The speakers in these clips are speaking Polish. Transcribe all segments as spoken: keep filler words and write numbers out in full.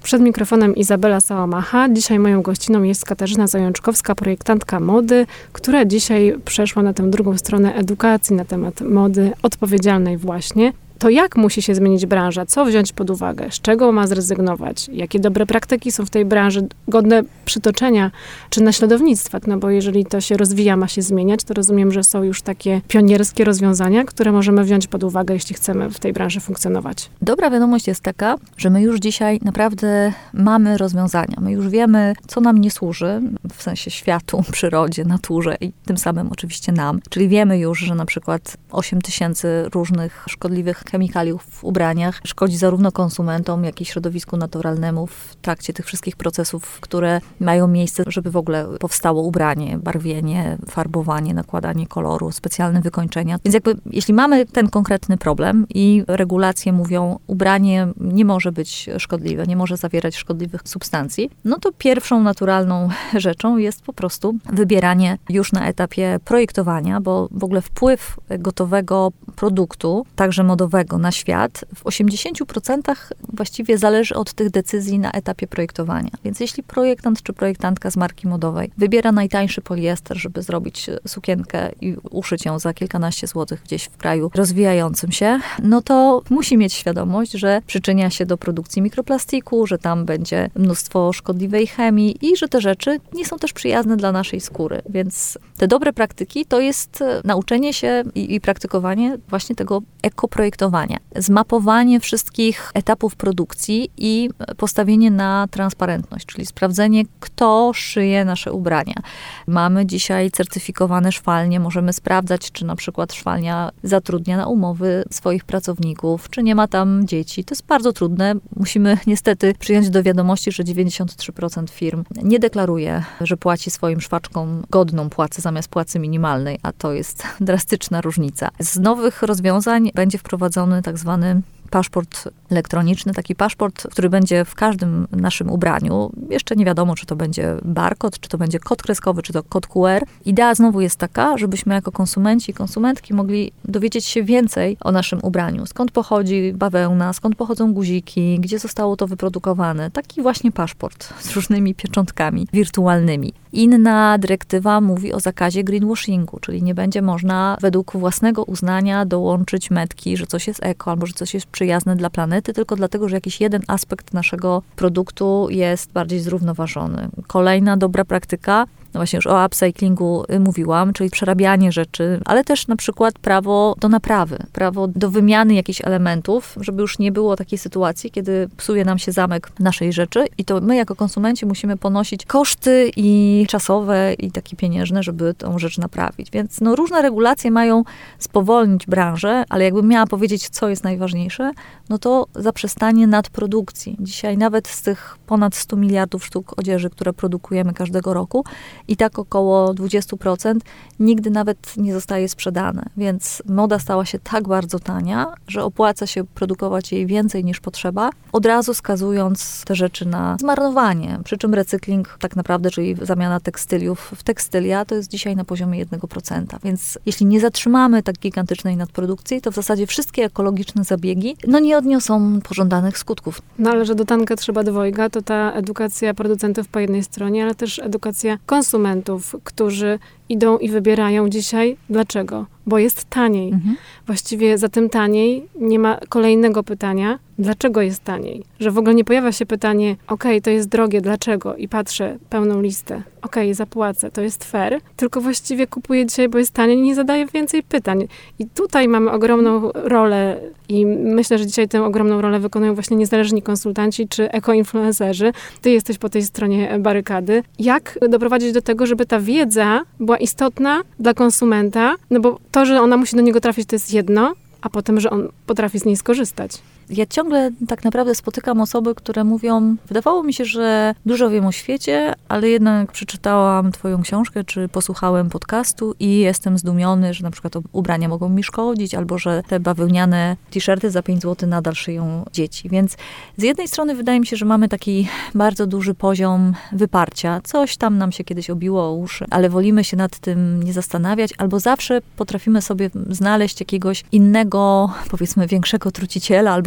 Przed mikrofonem Izabela Sałamacha. Dzisiaj moją gościną jest Katarzyna Zajączkowska, projektantka mody, która dzisiaj przeszła na tę drugą stronę edukacji na temat mody odpowiedzialnej właśnie. To jak musi się zmienić branża? Co wziąć pod uwagę? Z czego ma zrezygnować? Jakie dobre praktyki są w tej branży godne przytoczenia czy naśladownictwa? No bo jeżeli to się rozwija, ma się zmieniać, to rozumiem, że są już takie pionierskie rozwiązania, które możemy wziąć pod uwagę, jeśli chcemy w tej branży funkcjonować. Dobra wiadomość jest taka, że my już dzisiaj naprawdę mamy rozwiązania. My już wiemy, co nam nie służy, w sensie światu, przyrodzie, naturze i tym samym oczywiście nam. Czyli wiemy już, że na przykład osiem tysięcy różnych szkodliwych chemikaliów w ubraniach szkodzi zarówno konsumentom, jak i środowisku naturalnemu w trakcie tych wszystkich procesów, które mają miejsce, żeby w ogóle powstało ubranie, barwienie, farbowanie, nakładanie koloru, specjalne wykończenia. Więc jakby, jeśli mamy ten konkretny problem i regulacje mówią, ubranie nie może być szkodliwe, nie może zawierać szkodliwych substancji, no to pierwszą naturalną rzeczą jest po prostu wybieranie już na etapie projektowania, bo w ogóle wpływ gotowego produktu, także modowego, na świat w osiemdziesięciu procentach właściwie zależy od tych decyzji na etapie projektowania. Więc jeśli projektant czy projektantka z marki modowej wybiera najtańszy poliester, żeby zrobić sukienkę i uszyć ją za kilkanaście złotych gdzieś w kraju rozwijającym się, no to musi mieć świadomość, że przyczynia się do produkcji mikroplastiku, że tam będzie mnóstwo szkodliwej chemii i że te rzeczy nie są też przyjazne dla naszej skóry. Więc te dobre praktyki to jest nauczenie się i, i praktykowanie właśnie tego ekoprojektowania. Zmapowanie wszystkich etapów produkcji i postawienie na transparentność, czyli sprawdzenie, kto szyje nasze ubrania. Mamy dzisiaj certyfikowane szwalnie, możemy sprawdzać, czy na przykład szwalnia zatrudnia na umowy swoich pracowników, czy nie ma tam dzieci. To jest bardzo trudne. Musimy niestety przyjąć do wiadomości, że dziewięćdziesiąt trzy procent firm nie deklaruje, że płaci swoim szwaczkom godną płacę zamiast płacy minimalnej, a to jest drastyczna różnica. Z nowych rozwiązań będzie wprowadzony tak zwany paszport elektroniczny, taki paszport, który będzie w każdym naszym ubraniu. Jeszcze nie wiadomo, czy to będzie barkod, czy to będzie kod kreskowy, czy to kod Q R. Idea znowu jest taka, żebyśmy jako konsumenci i konsumentki mogli dowiedzieć się więcej o naszym ubraniu. Skąd pochodzi bawełna, skąd pochodzą guziki, gdzie zostało to wyprodukowane. Taki właśnie paszport z różnymi pieczątkami wirtualnymi. Inna dyrektywa mówi o zakazie greenwashingu, czyli nie będzie można według własnego uznania dołączyć metki, że coś jest eko, albo że coś jest przyjazne dla planety, tylko dlatego, że jakiś jeden aspekt naszego produktu jest bardziej zrównoważony. Kolejna dobra praktyka, no właśnie już o upcyclingu mówiłam, czyli przerabianie rzeczy, ale też na przykład prawo do naprawy, prawo do wymiany jakichś elementów, żeby już nie było takiej sytuacji, kiedy psuje nam się zamek naszej rzeczy i to my jako konsumenci musimy ponosić koszty i czasowe i takie pieniężne, żeby tą rzecz naprawić. Więc no, różne regulacje mają spowolnić branżę, ale jakbym miała powiedzieć, co jest najważniejsze, no to zaprzestanie nadprodukcji. Dzisiaj nawet z tych ponad stu miliardów sztuk odzieży, które produkujemy każdego roku, i tak około dwadzieścia procent nigdy nawet nie zostaje sprzedane. Więc moda stała się tak bardzo tania, że opłaca się produkować jej więcej niż potrzeba, od razu skazując te rzeczy na zmarnowanie. Przy czym recykling tak naprawdę, czyli zamiana tekstyliów w tekstylia, to jest dzisiaj na poziomie jednego procenta. Więc jeśli nie zatrzymamy tak gigantycznej nadprodukcji, to w zasadzie wszystkie ekologiczne zabiegi no nie odniosą pożądanych skutków. No ale że do tanka trzeba dwojga, to ta edukacja producentów po jednej stronie, ale też edukacja konsumentów, którzy idą i wybierają dzisiaj. Dlaczego? Bo jest taniej. Mhm. Właściwie za tym taniej nie ma kolejnego pytania, dlaczego jest taniej? Że w ogóle nie pojawia się pytanie, okej, to jest drogie, dlaczego? I patrzę, pełną listę. Okej, zapłacę, to jest fair. Tylko właściwie kupuję dzisiaj, bo jest taniej i nie zadaję więcej pytań. I tutaj mamy ogromną rolę i myślę, że dzisiaj tę ogromną rolę wykonują właśnie niezależni konsultanci czy ekoinfluencerzy. Ty jesteś po tej stronie barykady. Jak doprowadzić do tego, żeby ta wiedza była istotna dla konsumenta? No bo to, że ona musi do niego trafić, to jest jedno, a potem, że on potrafi z niej skorzystać. Ja ciągle tak naprawdę spotykam osoby, które mówią, wydawało mi się, że dużo wiem o świecie, ale jednak przeczytałam twoją książkę, czy posłuchałem podcastu i jestem zdumiony, że na przykład ubrania mogą mi szkodzić, albo że te bawełniane t-shirty za pięć złotych nadal szyją dzieci. Więc z jednej strony wydaje mi się, że mamy taki bardzo duży poziom wyparcia. Coś tam nam się kiedyś obiło o uszy, ale wolimy się nad tym nie zastanawiać, albo zawsze potrafimy sobie znaleźć jakiegoś innego, powiedzmy większego truciciela, albo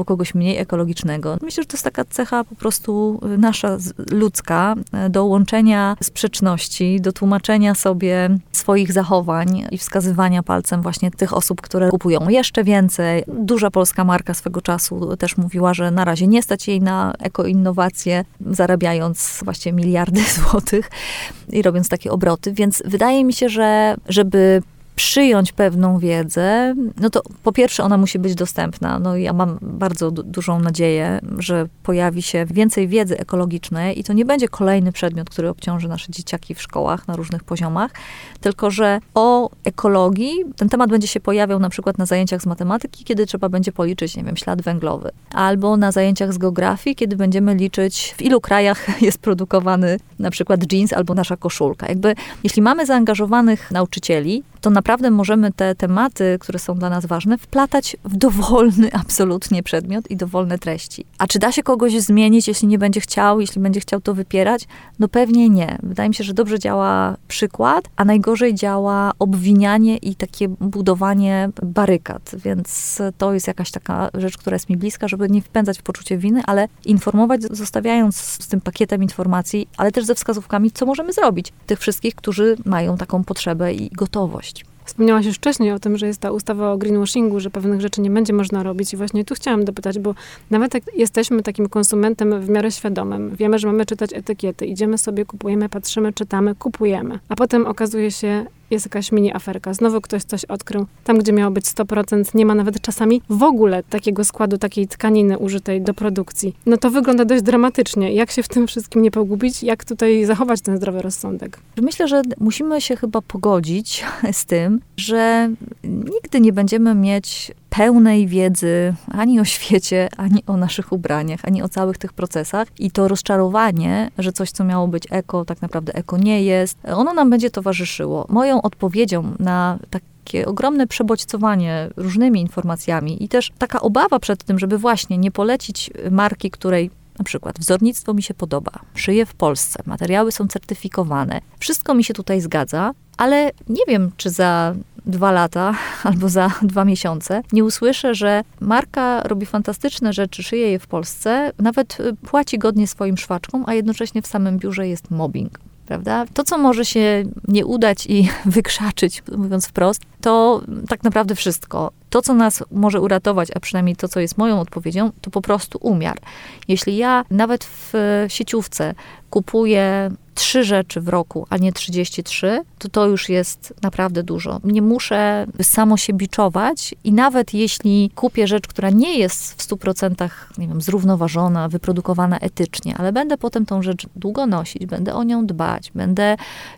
kogoś mniej ekologicznego. Myślę, że to jest taka cecha po prostu nasza, ludzka, do łączenia sprzeczności, do tłumaczenia sobie swoich zachowań i wskazywania palcem właśnie tych osób, które kupują jeszcze więcej. Duża polska marka swego czasu też mówiła, że na razie nie stać jej na ekoinnowacje, zarabiając właśnie miliardy złotych i robiąc takie obroty. Więc wydaje mi się, że żeby przyjąć pewną wiedzę, no to po pierwsze ona musi być dostępna. No ja mam bardzo du- dużą nadzieję, że pojawi się więcej wiedzy ekologicznej i to nie będzie kolejny przedmiot, który obciąży nasze dzieciaki w szkołach na różnych poziomach, tylko że o ekologii ten temat będzie się pojawiał na przykład na zajęciach z matematyki, kiedy trzeba będzie policzyć, nie wiem, ślad węglowy. Albo na zajęciach z geografii, kiedy będziemy liczyć, w ilu krajach jest produkowany na przykład dżins albo nasza koszulka. Jakby, jeśli mamy zaangażowanych nauczycieli, to naprawdę możemy te tematy, które są dla nas ważne, wplatać w dowolny absolutnie przedmiot i dowolne treści. A czy da się kogoś zmienić, jeśli nie będzie chciał, jeśli będzie chciał to wypierać? No pewnie nie. Wydaje mi się, że dobrze działa przykład, a najgorzej działa obwinianie i takie budowanie barykad. Więc to jest jakaś taka rzecz, która jest mi bliska, żeby nie wpędzać w poczucie winy, ale informować, zostawiając z tym pakietem informacji, ale też ze wskazówkami, co możemy zrobić. Tych wszystkich, którzy mają taką potrzebę i gotowość. Wspomniałaś już wcześniej o tym, że jest ta ustawa o greenwashingu, że pewnych rzeczy nie będzie można robić i właśnie tu chciałam dopytać, bo nawet jak jesteśmy takim konsumentem w miarę świadomym, wiemy, że mamy czytać etykiety, idziemy sobie, kupujemy, patrzymy, czytamy, kupujemy, a potem okazuje się, jest jakaś mini aferka, znowu ktoś coś odkrył, tam gdzie miało być sto procent, nie ma nawet czasami w ogóle takiego składu, takiej tkaniny użytej do produkcji. No to wygląda dość dramatycznie. Jak się w tym wszystkim nie pogubić? Jak tutaj zachować ten zdrowy rozsądek? Myślę, że musimy się chyba pogodzić z tym, że nigdy nie będziemy mieć pełnej wiedzy ani o świecie, ani o naszych ubraniach, ani o całych tych procesach. I to rozczarowanie, że coś, co miało być eko, tak naprawdę eko nie jest, ono nam będzie towarzyszyło. Moją odpowiedzią na tak takie ogromne przebodźcowanie różnymi informacjami i też taka obawa przed tym, żeby właśnie nie polecić marki, której na przykład wzornictwo mi się podoba, szyję w Polsce, materiały są certyfikowane, wszystko mi się tutaj zgadza, ale nie wiem, czy za dwa lata albo za dwa miesiące nie usłyszę, że marka robi fantastyczne rzeczy, szyje je w Polsce, nawet płaci godnie swoim szwaczkom, a jednocześnie w samym biurze jest mobbing. Prawda? To, co może się nie udać i wykrzaczyć, mówiąc wprost, to tak naprawdę wszystko. To, co nas może uratować, a przynajmniej to, co jest moją odpowiedzią, to po prostu umiar. Jeśli ja nawet w sieciówce kupuję trzy rzeczy w roku, a nie trzydzieści trzy, to to już jest naprawdę dużo. Nie muszę samo się biczować i nawet jeśli kupię rzecz, która nie jest w stu procentach, nie wiem, zrównoważona, wyprodukowana etycznie, ale będę potem tą rzecz długo nosić, będę o nią dbać, będę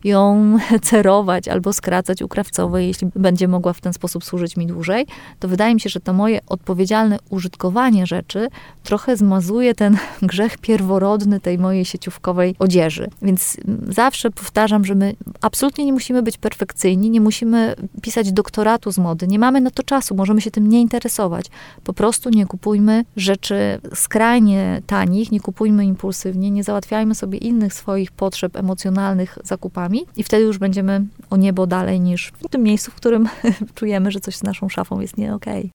ją cerować albo skracać u krawcowej, jeśli będzie mogła w ten sposób służyć mi dłużej, to wydaje mi się, że to moje odpowiedzialne użytkowanie rzeczy trochę zmazuje ten grzech pierworodny tej mojej sieciówkowej odzieży. Więc zawsze powtarzam, że my absolutnie nie musimy być perfekcyjni, nie musimy pisać doktoratu z mody, nie mamy na to czasu, możemy się tym nie interesować. Po prostu nie kupujmy rzeczy skrajnie tanich, nie kupujmy impulsywnie, nie załatwiajmy sobie innych swoich potrzeb emocjonalnych zakupami i wtedy już będziemy o niebo dalej niż w tym miejscu, w którym czujemy, że coś z naszą szafą jest nie okej.